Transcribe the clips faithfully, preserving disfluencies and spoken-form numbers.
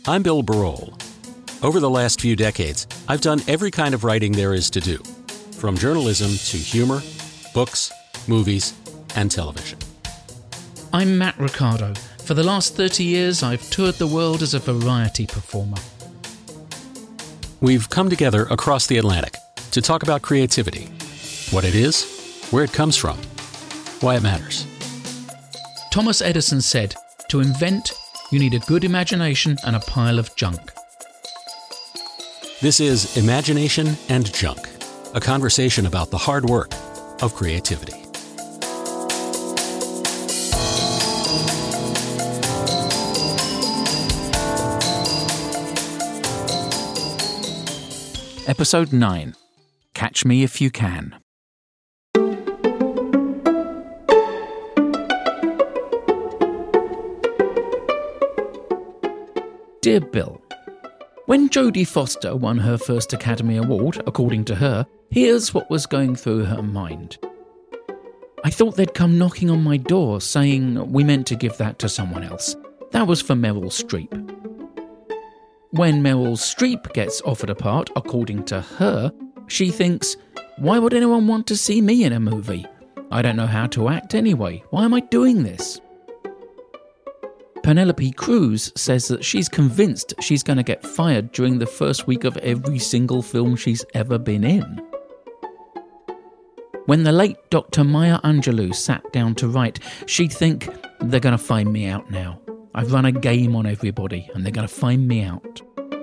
I'm Bill Barol. Over the last few decades, I've done every kind of writing there is to do, from journalism to humor, books, movies, and television. I'm Matt Ricardo. For the last thirty years, I've toured the world as a variety performer. We've come together across the Atlantic to talk about creativity, what it is, where it comes from, why it matters. Thomas Edison said, to invent, you need a good imagination and a pile of junk. This is Imagination and Junk, a conversation about the hard work of creativity. Episode nine. Catch Me If You Can. Dear Bill, when Jodie Foster won her first Academy Award, according to her, here's what was going through her mind. I thought they'd come knocking on my door saying we meant to give that to someone else. That was for Meryl Streep. When Meryl Streep gets offered a part, according to her, she thinks, why would anyone want to see me in a movie? I don't know how to act anyway. Why am I doing this? Penelope Cruz says that she's convinced she's going to get fired during the first week of every single film she's ever been in. When the late Doctor Maya Angelou sat down to write, she'd think, they're going to find me out now. I've run a game on everybody and they're going to find me out.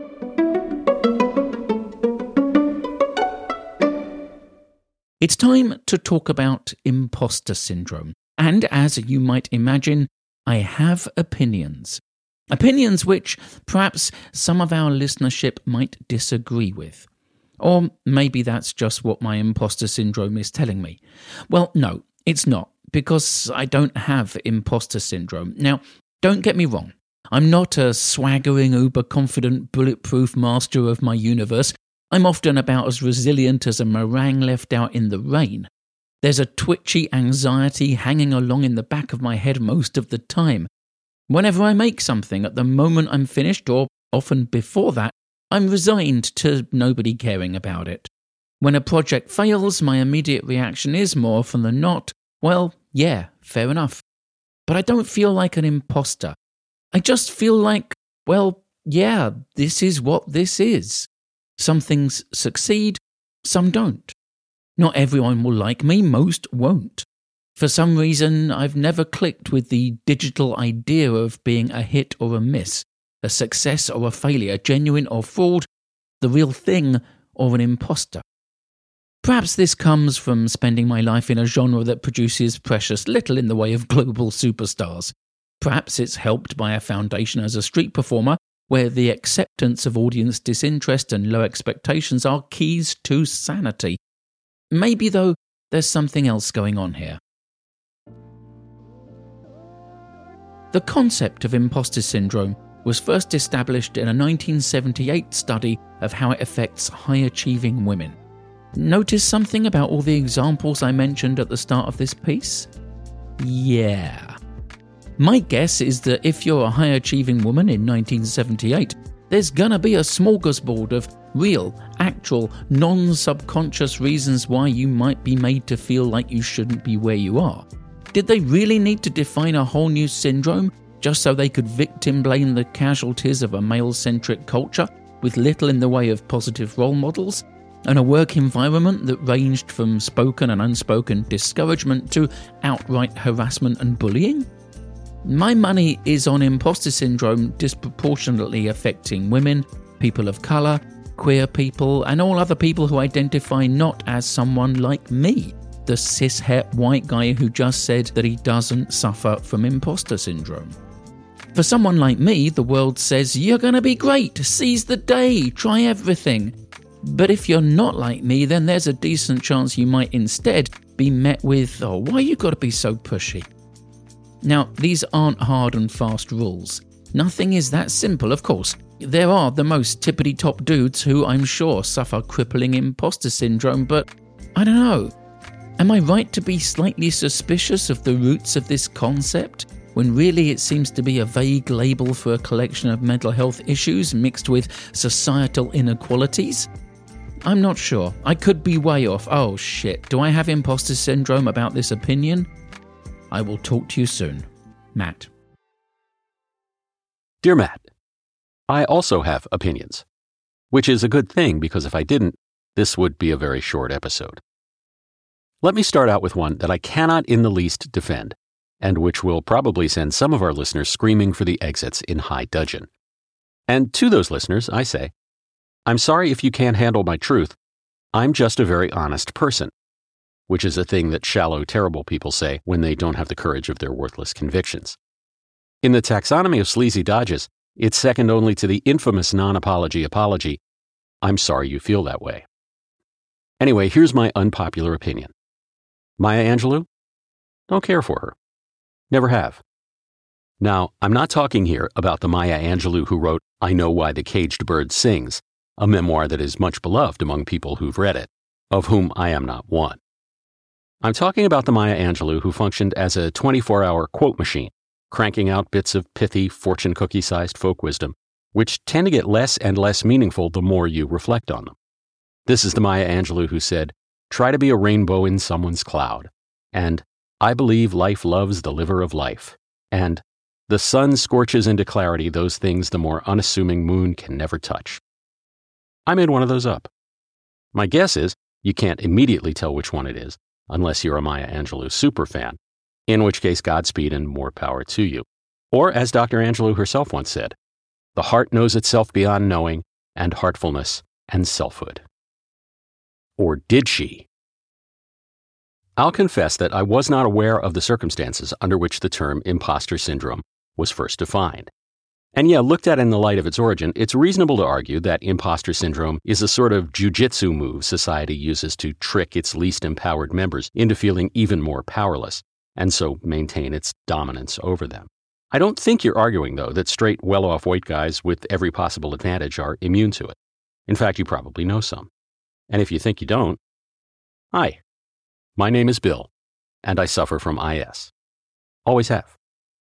It's time to talk about imposter syndrome. And as you might imagine, I have opinions. Opinions which perhaps some of our listenership might disagree with. Or maybe that's just what my imposter syndrome is telling me. Well, no, it's not, because I don't have imposter syndrome. Now, don't get me wrong. I'm not a swaggering, uber-confident, bulletproof master of my universe. I'm often about as resilient as a meringue left out in the rain. There's a twitchy anxiety hanging along in the back of my head most of the time. Whenever I make something, at the moment I'm finished, or often before that, I'm resigned to nobody caring about it. When a project fails, my immediate reaction is, more often than not, well, yeah, fair enough. But I don't feel like an imposter. I just feel like, well, yeah, this is what this is. Some things succeed, some don't. Not everyone will like me, most won't. For some reason, I've never clicked with the digital idea of being a hit or a miss, a success or a failure, genuine or fraud, the real thing or an imposter. Perhaps this comes from spending my life in a genre that produces precious little in the way of global superstars. Perhaps it's helped by a foundation as a street performer, where the acceptance of audience disinterest and low expectations are keys to sanity. Maybe, though, there's something else going on here. The concept of imposter syndrome was first established in a nineteen seventy-eight study of how it affects high-achieving women. Notice something about all the examples I mentioned at the start of this piece? Yeah. My guess is that if you're a high-achieving woman in nineteen seventy-eight, there's gonna be a smorgasbord of real, actual, non-subconscious reasons why you might be made to feel like you shouldn't be where you are. Did they really need to define a whole new syndrome just so they could victim blame the casualties of a male-centric culture with little in the way of positive role models, and a work environment that ranged from spoken and unspoken discouragement to outright harassment and bullying? My money is on imposter syndrome disproportionately affecting women, people of colour, queer people, and all other people who identify not as someone like me, the cis-het white guy who just said that he doesn't suffer from imposter syndrome. For someone like me, the world says, you're going to be great, seize the day, try everything. But if you're not like me, then there's a decent chance you might instead be met with, oh, why you got to be so pushy? Now, these aren't hard and fast rules. Nothing is that simple, of course. There are the most tippity-top dudes who, I'm sure, suffer crippling imposter syndrome, but I don't know. Am I right to be slightly suspicious of the roots of this concept? when really it seems to be a vague label for a collection of mental health issues mixed with societal inequalities? I'm not sure. I could be way off. Oh shit, do I have imposter syndrome about this opinion? I will talk to you soon. Matt. Dear Matt, I also have opinions, which is a good thing because if I didn't, this would be a very short episode. Let me start out with one that I cannot in the least defend, and which will probably send some of our listeners screaming for the exits in high dudgeon. And to those listeners, I say, I'm sorry if you can't handle my truth. I'm just a very honest person, which is a thing that shallow, terrible people say when they don't have the courage of their worthless convictions. In the taxonomy of sleazy dodges, it's second only to the infamous non-apology apology. I'm sorry you feel that way. Anyway, here's my unpopular opinion. Maya Angelou? Don't care for her. Never have. Now, I'm not talking here about the Maya Angelou who wrote I Know Why the Caged Bird Sings, a memoir that is much beloved among people who've read it, of whom I am not one. I'm talking about the Maya Angelou who functioned as a twenty-four hour quote machine, cranking out bits of pithy, fortune cookie-sized folk wisdom, which tend to get less and less meaningful the more you reflect on them. This is the Maya Angelou who said, try to be a rainbow in someone's cloud, and I believe life loves the liver of life, and the sun scorches into clarity those things the more unassuming moon can never touch. I made one of those up. My guess is you can't immediately tell which one it is, unless you're a Maya Angelou superfan, in which case Godspeed and more power to you. Or, as Doctor Angelou herself once said, the heart knows itself beyond knowing, and heartfulness and selfhood. Or did she? I'll confess that I was not aware of the circumstances under which the term imposter syndrome was first defined. And yeah, looked at in the light of its origin, it's reasonable to argue that imposter syndrome is a sort of jujitsu move society uses to trick its least empowered members into feeling even more powerless, and so maintain its dominance over them. I don't think you're arguing, though, that straight, well-off white guys with every possible advantage are immune to it. In fact, you probably know some. And if you think you don't, hi, my name is Bill, and I suffer from I S. Always have.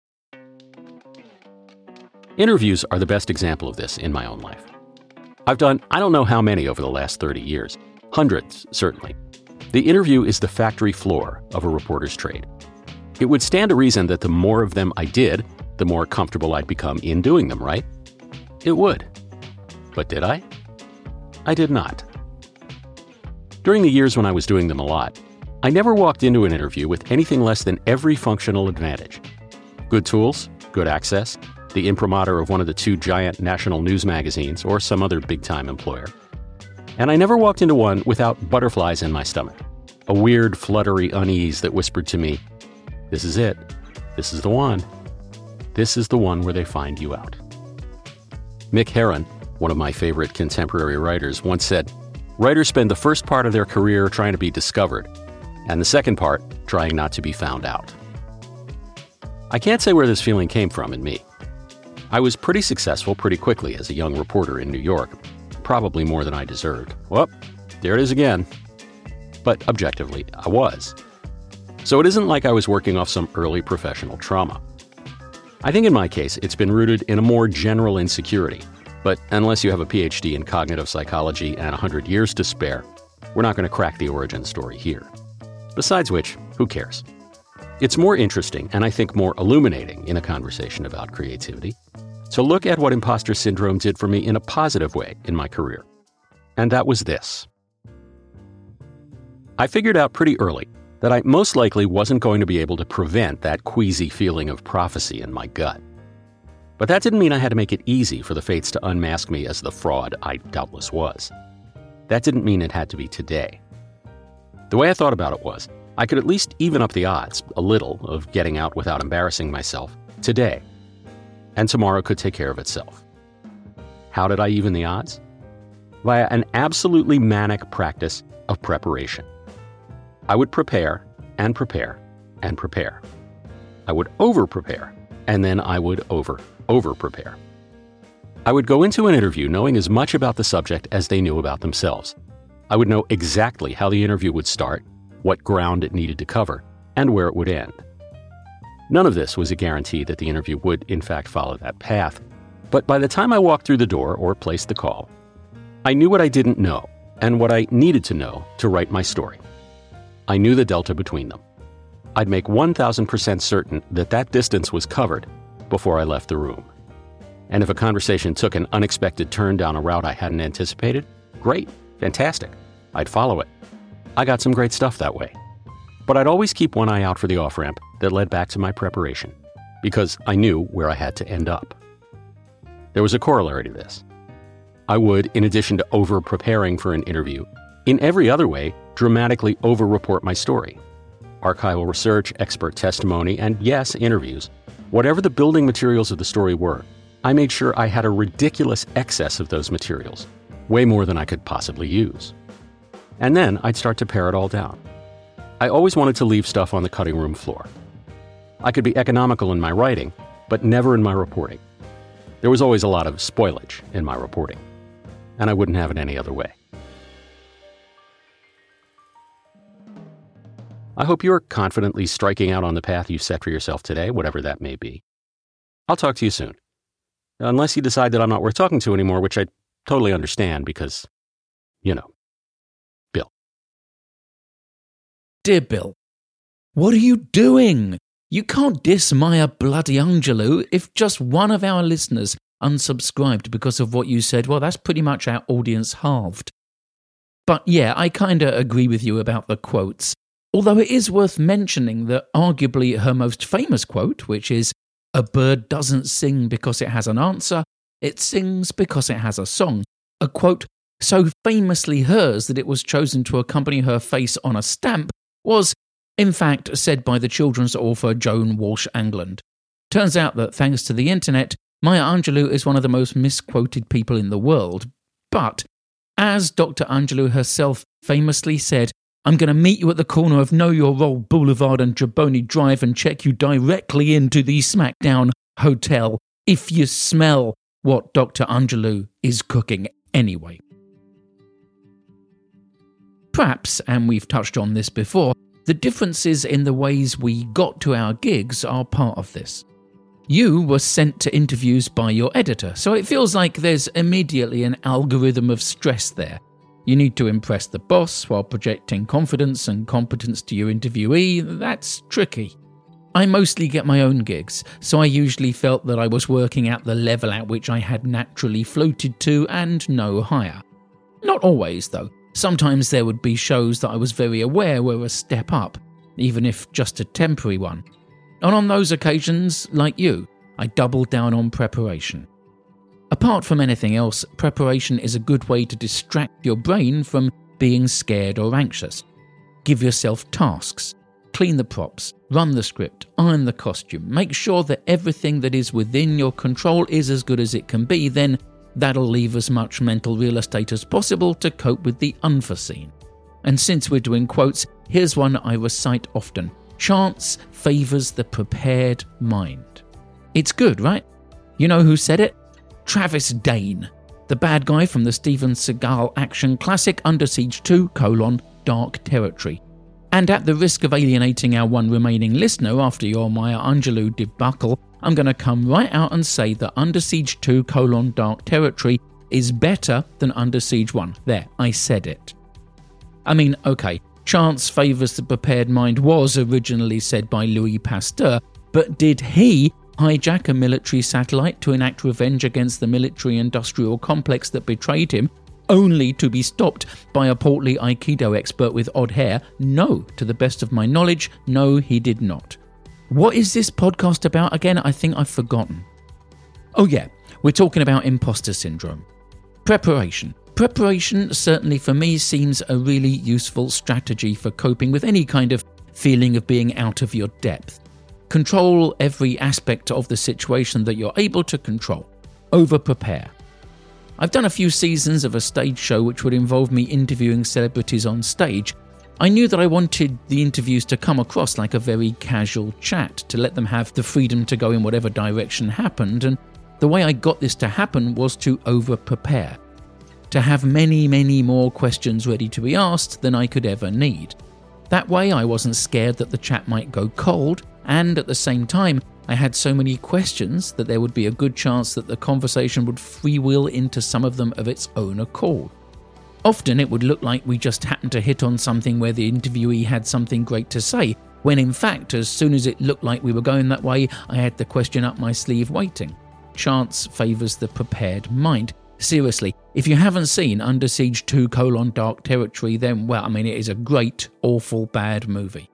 Interviews are the best example of this in my own life. I've done I don't know how many over the last thirty years. Hundreds, certainly. The interview is the factory floor of a reporter's trade. It would stand to reason that the more of them I did, the more comfortable I'd become in doing them, right? It would. But did I? I did not. During the years when I was doing them a lot, I never walked into an interview with anything less than every functional advantage. Good tools, good access, the imprimatur of one of the two giant national news magazines or some other big-time employer. And I never walked into one without butterflies in my stomach, a weird, fluttery unease that whispered to me, this is it. This is the one. This is the one where they find you out. Mick Herron, one of my favorite contemporary writers, once said, writers spend the first part of their career trying to be discovered, and the second part trying not to be found out. I can't say where this feeling came from in me. I was pretty successful pretty quickly as a young reporter in New York, probably more than I deserved. Well, there it is again. But objectively, I was. So it isn't like I was working off some early professional trauma. I think in my case, it's been rooted in a more general insecurity. But unless you have a P H D in cognitive psychology and one hundred years to spare, we're not going to crack the origin story here. Besides which, who cares? It's more interesting, and I think more illuminating in a conversation about creativity, to look at what imposter syndrome did for me in a positive way in my career. And that was this. I figured out pretty early that I most likely wasn't going to be able to prevent that queasy feeling of prophecy in my gut. But that didn't mean I had to make it easy for the fates to unmask me as the fraud I doubtless was. That didn't mean it had to be today. The way I thought about it was, I could at least even up the odds a little of getting out without embarrassing myself today, and tomorrow could take care of itself. How did I even the odds? Via an absolutely manic practice of preparation. I would prepare and prepare and prepare. I would over-prepare, and then I would over, over-prepare. I would go into an interview knowing as much about the subject as they knew about themselves. I would know exactly how the interview would start, what ground it needed to cover, and where it would end. None of this was a guarantee that the interview would, in fact, follow that path. But by the time I walked through the door or placed the call, I knew what I didn't know and what I needed to know to write my story. I knew the delta between them. I'd make one thousand percent certain that that distance was covered before I left the room. And if a conversation took an unexpected turn down a route I hadn't anticipated, great, fantastic. I'd follow it. I got some great stuff that way. But I'd always keep one eye out for the off-ramp that led back to my preparation, because I knew where I had to end up. There was a corollary to this. I would, in addition to over-preparing for an interview, in every other way, dramatically over-report my story. Archival research, expert testimony, and yes, interviews. Whatever the building materials of the story were, I made sure I had a ridiculous excess of those materials, way more than I could possibly use. And then I'd start to pare it all down. I always wanted to leave stuff on the cutting room floor. I could be economical in my writing, but never in my reporting. There was always a lot of spoilage in my reporting, and I wouldn't have it any other way. I hope you're confidently striking out on the path you've set for yourself today, whatever that may be. I'll talk to you soon. Unless you decide that I'm not worth talking to anymore, which I totally understand because, you know, Bill. Dear Bill, what are you doing? You can't diss Maya Bloody Angelou if just one of our listeners unsubscribed because of what you said. Well, that's pretty much our audience halved. But yeah, I kinda agree with you about the quotes. Although it is worth mentioning that arguably her most famous quote, which is, "A bird doesn't sing because it has an answer, it sings because it has a song," a quote so famously hers that it was chosen to accompany her face on a stamp, was, in fact, said by the children's author Joan Walsh Angland. Turns out that thanks to the internet, Maya Angelou is one of the most misquoted people in the world. But, as Doctor Angelou herself famously said, "I'm going to meet you at the corner of Know Your Role Boulevard and Jaboni Drive and check you directly into the Smackdown Hotel if you smell what Doctor Angelou is cooking anyway." Perhaps, and we've touched on this before, the differences in the ways we got to our gigs are part of this. You were sent to interviews by your editor, so it feels like there's immediately an algorithm of stress there. You need to impress the boss while projecting confidence and competence to your interviewee. That's tricky. I mostly get my own gigs, so I usually felt that I was working at the level at which I had naturally floated to and no higher. Not always, though. Sometimes there would be shows that I was very aware were a step up, even if just a temporary one. And on those occasions, like you, I doubled down on preparation. Apart from anything else, preparation is a good way to distract your brain from being scared or anxious. Give yourself tasks. Clean the props, run the script, iron the costume, make sure that everything that is within your control is as good as it can be, then that'll leave as much mental real estate as possible to cope with the unforeseen. And since we're doing quotes, here's one I recite often. Chance favours the prepared mind. It's good, right? You know who said it? Travis Dane, the bad guy from the Steven Seagal action classic Under Siege two, colon, Dark Territory. And at the risk of alienating our one remaining listener after your Maya Angelou debacle, I'm going to come right out and say that Under Siege two, colon, Dark Territory is better than Under Siege one. There, I said it. I mean, okay, chance favours the prepared mind was originally said by Louis Pasteur, but did he hijack a military satellite to enact revenge against the military-industrial complex that betrayed him, only to be stopped by a portly Aikido expert with odd hair? No, to the best of my knowledge, no, he did not. What is this podcast about again? I think I've forgotten. Oh yeah, we're talking about imposter syndrome. Preparation. Preparation, certainly for me, seems a really useful strategy for coping with any kind of feeling of being out of your depth. Control every aspect of the situation that you're able to control. Over-prepare. I've done a few seasons of a stage show which would involve me interviewing celebrities on stage. I knew that I wanted the interviews to come across like a very casual chat, to let them have the freedom to go in whatever direction happened, and the way I got this to happen was to over-prepare. To have many, many more questions ready to be asked than I could ever need. That way I wasn't scared that the chat might go cold, and at the same time, I had so many questions that there would be a good chance that the conversation would freewheel into some of them of its own accord. Often it would look like we just happened to hit on something where the interviewee had something great to say, when in fact, as soon as it looked like we were going that way, I had the question up my sleeve waiting. Chance favours the prepared mind. Seriously, if you haven't seen Under Siege two colon Dark Territory, then, well, I mean, it is a great, awful, bad movie.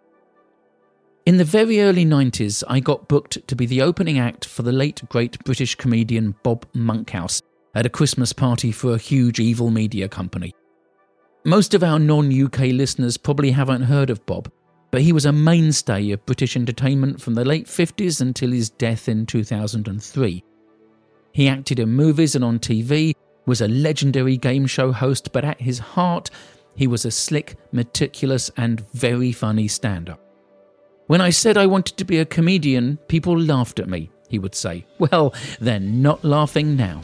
In the very early nineties, I got booked to be the opening act for the late great British comedian Bob Monkhouse at a Christmas party for a huge evil media company. Most of our non-U K listeners probably haven't heard of Bob, but he was a mainstay of British entertainment from the late fifties until his death in two thousand three. He acted in movies and on T V, was a legendary game show host, but at his heart, he was a slick, meticulous and very funny stand-up. When I said I wanted to be a comedian, people laughed at me, he would say. Well, they're not laughing now.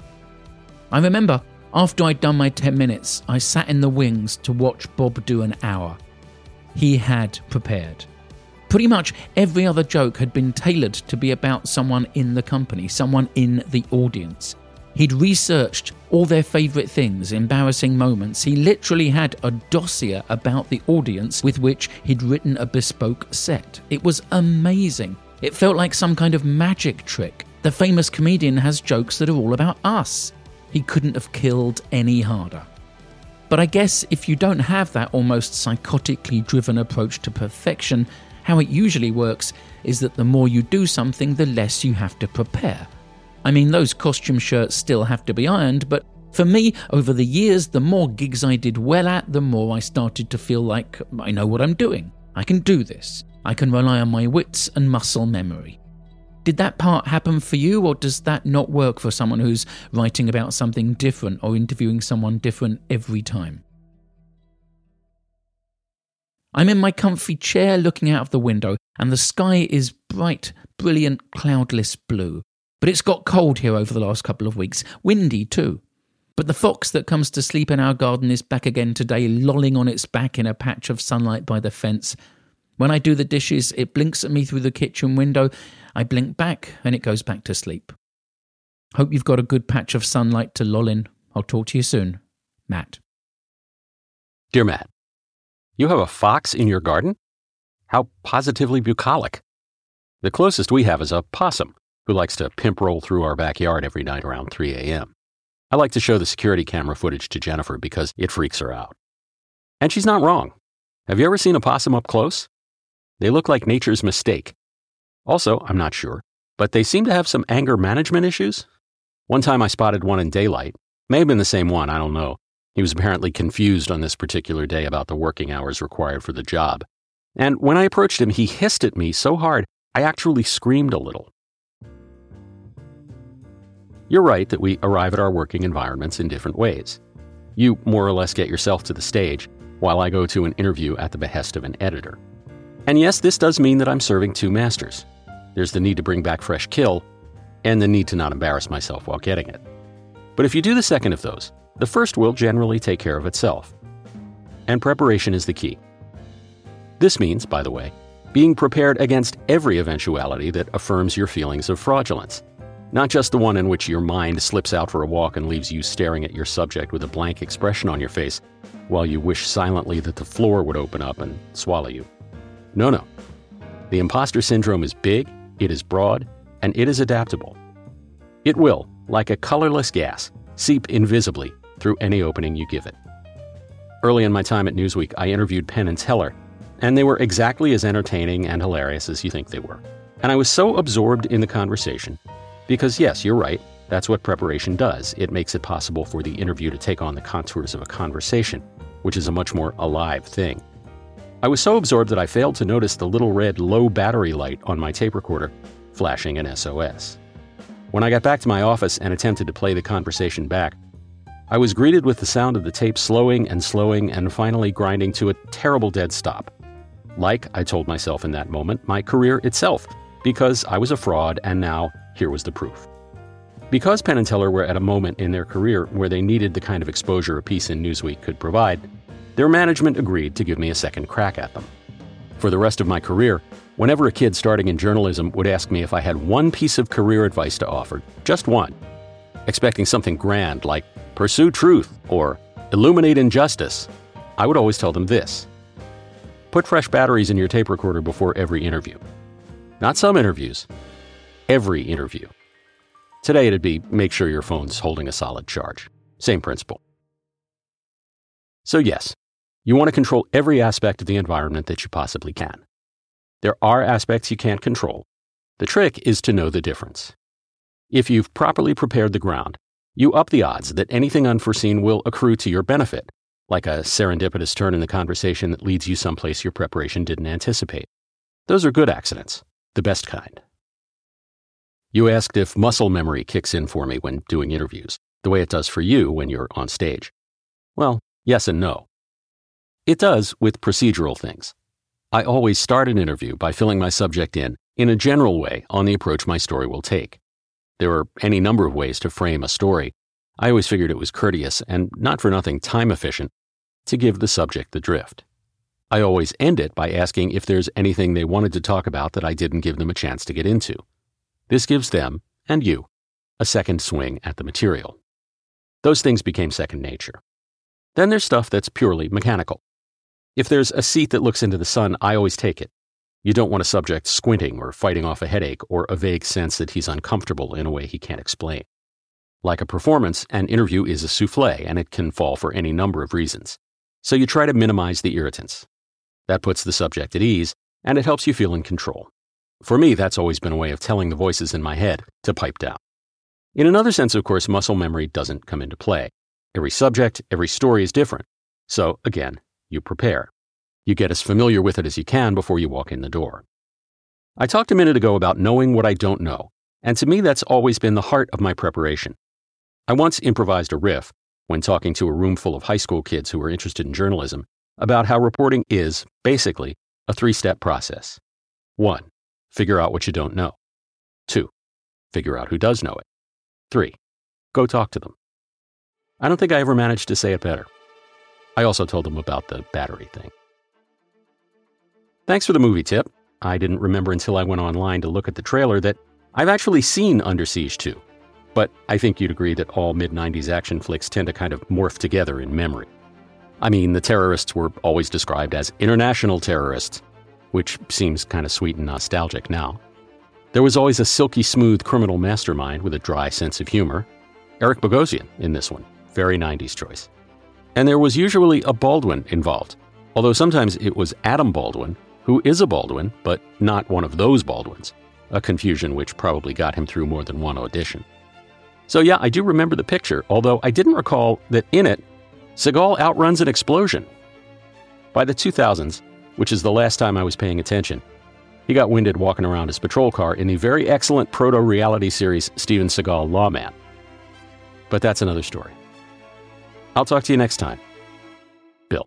I remember, after I'd done my ten minutes, I sat in the wings to watch Bob do an hour. He had prepared. Pretty much every other joke had been tailored to be about someone in the company, someone in the audience. He'd researched all their favourite things, embarrassing moments. He literally had a dossier about the audience with which he'd written a bespoke set. It was amazing. It felt like some kind of magic trick. The famous comedian has jokes that are all about us. He couldn't have killed any harder. But I guess if you don't have that almost psychotically driven approach to perfection, how it usually works is that the more you do something, the less you have to prepare. I mean, those costume shirts still have to be ironed, but for me, over the years, the more gigs I did well at, the more I started to feel like I know what I'm doing. I can do this. I can rely on my wits and muscle memory. Did that part happen for you, or does that not work for someone who's writing about something different or interviewing someone different every time? I'm in my comfy chair looking out of the window, and the sky is bright, brilliant, cloudless blue. But it's got cold here over the last couple of weeks, windy too. But the fox that comes to sleep in our garden is back again today, lolling on its back in a patch of sunlight by the fence. When I do the dishes, it blinks at me through the kitchen window. I blink back, and it goes back to sleep. Hope you've got a good patch of sunlight to loll in. I'll talk to you soon. Matt. Dear Matt, you have a fox in your garden? How positively bucolic. The closest we have is a possum, who likes to pimp roll through our backyard every night around three a.m. I like to show the security camera footage to Jennifer because it freaks her out. And she's not wrong. Have you ever seen a possum up close? They look like nature's mistake. Also, I'm not sure, but they seem to have some anger management issues. One time I spotted one in daylight. May have been the same one, I don't know. He was apparently confused on this particular day about the working hours required for the job. And when I approached him, he hissed at me so hard, I actually screamed a little. You're right that we arrive at our working environments in different ways. You more or less get yourself to the stage, while I go to an interview at the behest of an editor. And yes, this does mean that I'm serving two masters. There's the need to bring back fresh kill, and the need to not embarrass myself while getting it. But if you do the second of those, the first will generally take care of itself. And preparation is the key. This means, by the way, being prepared against every eventuality that affirms your feelings of fraudulence. Not just the one in which your mind slips out for a walk and leaves you staring at your subject with a blank expression on your face, while you wish silently that the floor would open up and swallow you. No, no. The imposter syndrome is big, it is broad, and it is adaptable. It will, like a colorless gas, seep invisibly through any opening you give it. Early in my time at Newsweek, I interviewed Penn and Teller, and they were exactly as entertaining and hilarious as you think they were. And I was so absorbed in the conversation, because yes, you're right, that's what preparation does. It makes it possible for the interview to take on the contours of a conversation, which is a much more alive thing. I was so absorbed that I failed to notice the little red low battery light on my tape recorder flashing an S O S. When I got back to my office and attempted to play the conversation back, I was greeted with the sound of the tape slowing and slowing and finally grinding to a terrible dead stop. Like, I told myself in that moment, my career itself, because I was a fraud and now here was the proof. Because Penn and Teller were at a moment in their career where they needed the kind of exposure a piece in Newsweek could provide, their management agreed to give me a second crack at them. For the rest of my career, Whenever a kid starting in journalism would ask me if I had one piece of career advice to offer, just one, expecting something grand like pursue truth or illuminate injustice, I would always tell them this: put fresh batteries in your tape recorder before every interview. Not some interviews, every interview. Today it'd be make sure your phone's holding a solid charge. Same principle. So yes, you want to control every aspect of the environment that you possibly can. There are aspects you can't control. The trick is to know the difference. If you've properly prepared the ground, you up the odds that anything unforeseen will accrue to your benefit, like a serendipitous turn in the conversation that leads you someplace your preparation didn't anticipate. Those are good accidents, the best kind. You asked if muscle memory kicks in for me when doing interviews, the way it does for you when you're on stage. Well, yes and no. It does with procedural things. I always start an interview by filling my subject in, in a general way, on the approach my story will take. There are any number of ways to frame a story. I always figured it was courteous, and not for nothing time efficient, to give the subject the drift. I always end it by asking if there's anything they wanted to talk about that I didn't give them a chance to get into. This gives them, and you, a second swing at the material. Those things became second nature. Then there's stuff that's purely mechanical. If there's a seat that looks into the sun, I always take it. You don't want a subject squinting or fighting off a headache or a vague sense that he's uncomfortable in a way he can't explain. Like a performance, an interview is a souffle, and it can fall for any number of reasons. So you try to minimize the irritants. That puts the subject at ease, and it helps you feel in control. For me, that's always been a way of telling the voices in my head to pipe down. In another sense, of course, muscle memory doesn't come into play. Every subject, every story is different. So, again, you prepare. You get as familiar with it as you can before you walk in the door. I talked a minute ago about knowing what I don't know, and to me that's always been the heart of my preparation. I once improvised a riff when talking to a room full of high school kids who were interested in journalism about how reporting is, basically, a three-step process. One, figure out what you don't know. Two, figure out who does know it. Three, go talk to them. I don't think I ever managed to say it better. I also told them about the battery thing. Thanks for the movie tip. I didn't remember until I went online to look at the trailer that I've actually seen Under Siege two. But I think you'd agree that all mid nineties action flicks tend to kind of morph together in memory. I mean, the terrorists were always described as international terrorists, which seems kind of sweet and nostalgic now. There was always a silky smooth criminal mastermind with a dry sense of humor. Eric Bogosian in this one. Very nineties choice. And there was usually a Baldwin involved, although sometimes it was Adam Baldwin, who is a Baldwin, but not one of those Baldwins, a confusion which probably got him through more than one audition. So yeah, I do remember the picture, although I didn't recall that in it, Seagal outruns an explosion. By the two thousands, which is the last time I was paying attention, he got winded walking around his patrol car in the very excellent proto-reality series Steven Seagal Lawman. But that's another story. I'll talk to you next time. Bill.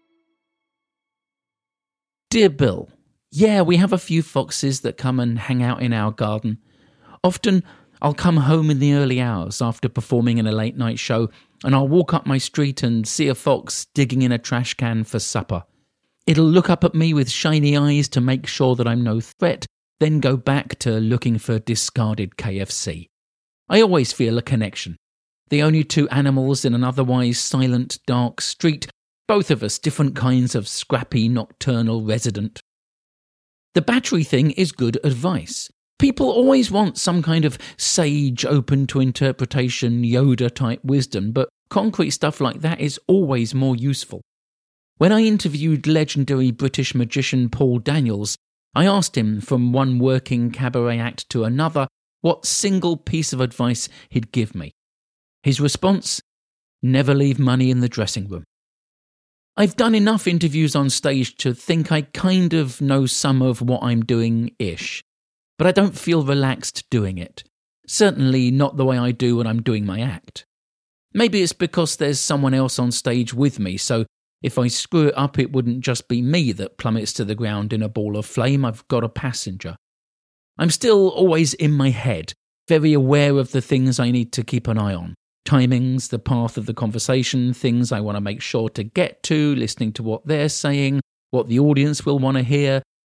Dear Bill, yeah, we have a few foxes that come and hang out in our garden. Often, I'll come home in the early hours after performing in a late-night show, and I'll walk up my street and see a fox digging in a trash can for supper. It'll look up at me with shiny eyes to make sure that I'm no threat, then go back to looking for discarded K F C. I always feel a connection. The only two animals in an otherwise silent, dark street, both of us different kinds of scrappy, nocturnal resident. The battery thing is good advice. People always want some kind of sage, open to interpretation, Yoda-type wisdom, but concrete stuff like that is always more useful. When I interviewed legendary British magician Paul Daniels, I asked him, from one working cabaret act to another, what single piece of advice he'd give me. His response? Never leave money in the dressing room. I've done enough interviews on stage to think I kind of know some of what I'm doing-ish, but I don't feel relaxed doing it. Certainly not the way I do when I'm doing my act. Maybe it's because there's someone else on stage with me, so if I screw it up, it wouldn't just be me that plummets to the ground in a ball of flame. I've got a passenger. I'm still always in my head, very aware of the things I need to keep an eye on. Timings, the path of the conversation, things I want to make sure to get to, listening to what they're saying, what the audience will want to hear.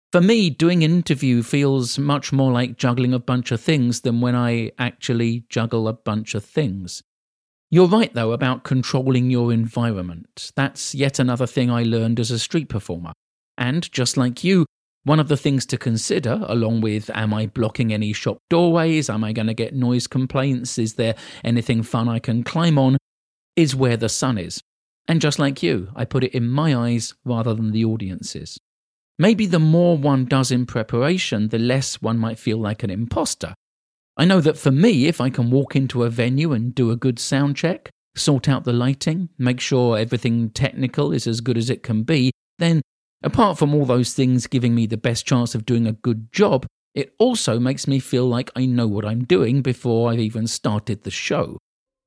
For me, doing an interview feels much more like juggling a bunch of things than when I actually juggle a bunch of things. You're right, though, about controlling your environment. That's yet another thing I learned as a street performer. And, just like you, one of the things to consider, along with am I blocking any shop doorways, am I going to get noise complaints, is there anything fun I can climb on, is where the sun is. And just like you, I put it in my eyes rather than the audience's. Maybe the more one does in preparation, the less one might feel like an imposter. I know that for me, if I can walk into a venue and do a good sound check, sort out the lighting, make sure everything technical is as good as it can be, then apart from all those things giving me the best chance of doing a good job, it also makes me feel like I know what I'm doing before I've even started the show.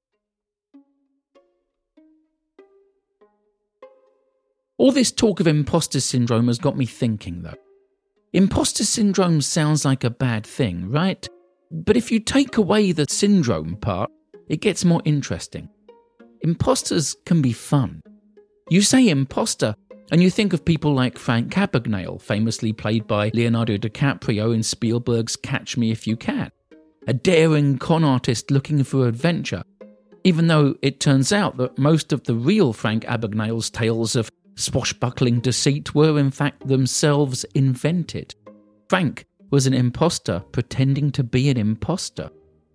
All this talk of imposter syndrome has got me thinking, though. Imposter syndrome sounds like a bad thing, right? But if you take away the syndrome part, it gets more interesting. Imposters can be fun. You say imposter, and you think of people like Frank Abagnale, famously played by Leonardo DiCaprio in Spielberg's Catch Me If You Can, a daring con artist looking for adventure, even though it turns out that most of the real Frank Abagnale's tales of swashbuckling deceit were in fact themselves invented. Frank was an imposter pretending to be an imposter.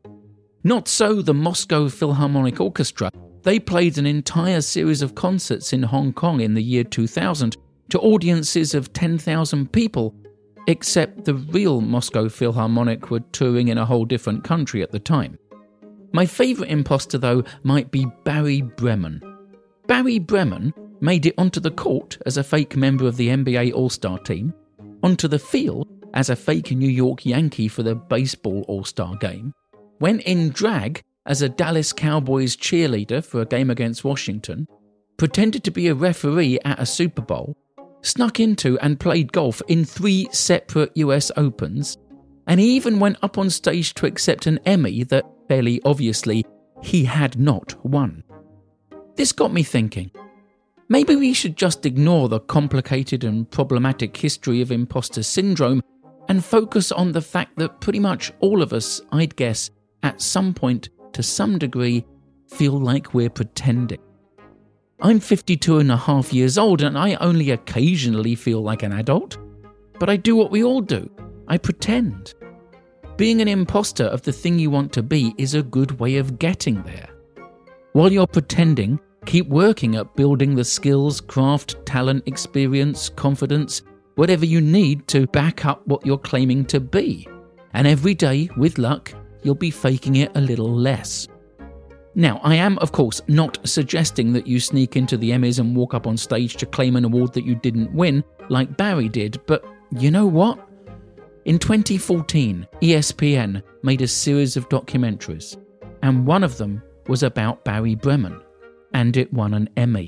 Not so the Moscow Philharmonic Orchestra. They played an entire series of concerts in Hong Kong in the year two thousand to audiences of ten thousand people, except the real Moscow Philharmonic were touring in a whole different country at the time. My favourite imposter, though, might be Barry Bremen. Barry Bremen made it onto the court as a fake member of the N B A All-Star team, onto the field as a fake New York Yankee for the baseball All-Star game, went in drag as a Dallas Cowboys cheerleader for a game against Washington, pretended to be a referee at a Super Bowl, snuck into and played golf in three separate U S Opens, and he even went up on stage to accept an Emmy that, fairly obviously, he had not won. This got me thinking. Maybe we should just ignore the complicated and problematic history of imposter syndrome and focus on the fact that pretty much all of us, I'd guess, at some point, to some degree, feel like we're pretending. I'm fifty-two and a half years old and I only occasionally feel like an adult, but I do what we all do. I pretend. Being an imposter of the thing you want to be is a good way of getting there. While you're pretending, keep working at building the skills, craft, talent, experience, confidence, whatever you need to back up what you're claiming to be. And every day, with luck, you'll be faking it a little less. Now, I am, of course, not suggesting that you sneak into the Emmys and walk up on stage to claim an award that you didn't win, like Barry did, but you know what? In twenty fourteen, E S P N made a series of documentaries, and one of them was about Barry Bremen, and it won an Emmy.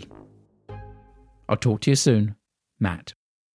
I'll talk to you soon, Matt.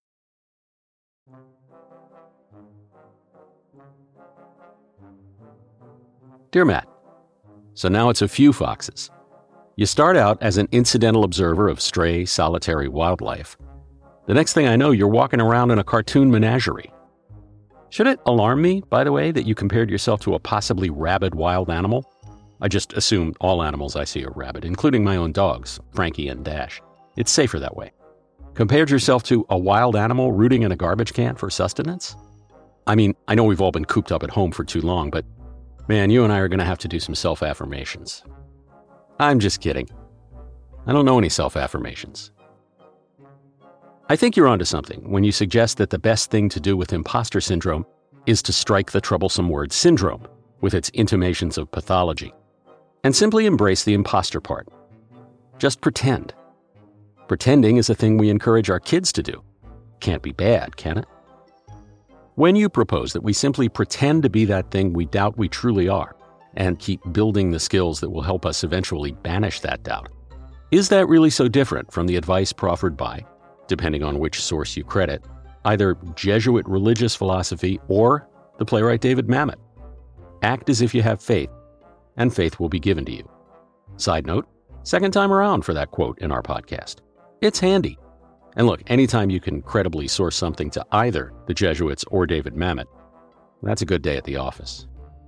Dear Matt, so now it's a few foxes. You start out as an incidental observer of stray, solitary wildlife. The next thing I know, you're walking around in a cartoon menagerie. Should it alarm me, by the way, that you compared yourself to a possibly rabid wild animal? I just assume all animals I see are rabid, including my own dogs, Frankie and Dash. It's safer that way. Compared yourself to a wild animal rooting in a garbage can for sustenance? I mean, I know we've all been cooped up at home for too long, but man, you and I are going to have to do some self-affirmations. I'm just kidding. I don't know any self-affirmations. I think you're onto something when you suggest that the best thing to do with imposter syndrome is to strike the troublesome word syndrome with its intimations of pathology and simply embrace the imposter part. Just pretend. Pretending is a thing we encourage our kids to do. Can't be bad, can it? When you propose that we simply pretend to be that thing we doubt we truly are and keep building the skills that will help us eventually banish that doubt, is that really so different from the advice proffered by, depending on which source you credit, either Jesuit religious philosophy or the playwright David Mamet? Act as if you have faith, and faith will be given to you. Side note, second time around for that quote in our podcast. It's handy. And look, anytime you can credibly source something to either the Jesuits or David Mamet, that's a good day at the office.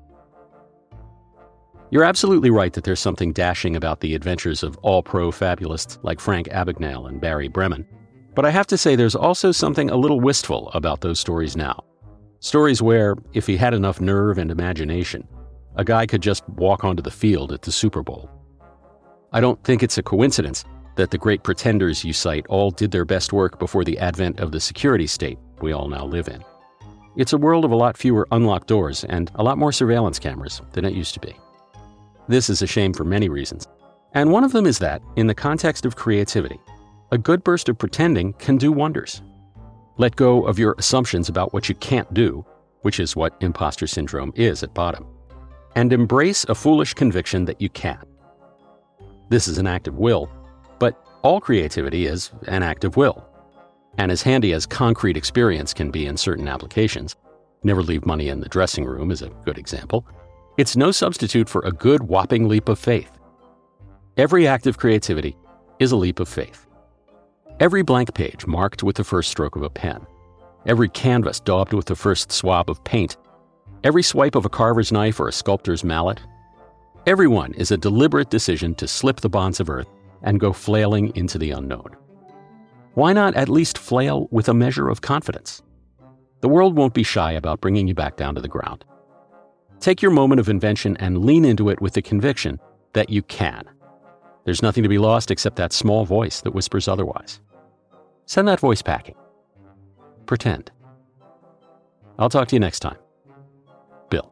You're absolutely right that there's something dashing about the adventures of all-pro fabulists like Frank Abagnale and Barry Bremen. But I have to say there's also something a little wistful about those stories now. Stories where, if he had enough nerve and imagination, a guy could just walk onto the field at the Super Bowl. I don't think it's a coincidence that the great pretenders you cite all did their best work before the advent of the security state we all now live in. It's a world of a lot fewer unlocked doors and a lot more surveillance cameras than it used to be. This is a shame for many reasons, and one of them is that, in the context of creativity, a good burst of pretending can do wonders. Let go of your assumptions about what you can't do, which is what imposter syndrome is at bottom, and embrace a foolish conviction that you can. This is an act of will, but all creativity is an act of will. And as handy as concrete experience can be in certain applications, never leave money in the dressing room is a good example, it's no substitute for a good whopping leap of faith. Every act of creativity is a leap of faith. Every blank page marked with the first stroke of a pen, every canvas daubed with the first swab of paint, every swipe of a carver's knife or a sculptor's mallet, every one is a deliberate decision to slip the bonds of earth and go flailing into the unknown. Why not at least flail with a measure of confidence? The world won't be shy about bringing you back down to the ground. Take your moment of invention and lean into it with the conviction that you can. There's nothing to be lost except that small voice that whispers otherwise. Send that voice packing. Pretend. I'll talk to you next time. Bill.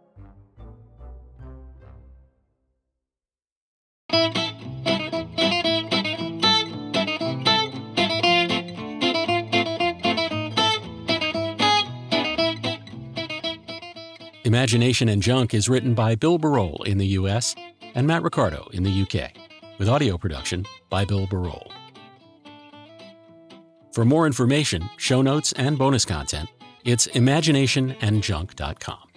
Imagination and Junk is written by Bill Barol in the U S and Matt Ricardo in the U K, with audio production by Bill Barol. For more information, show notes, and bonus content, it's imagination and junk dot com.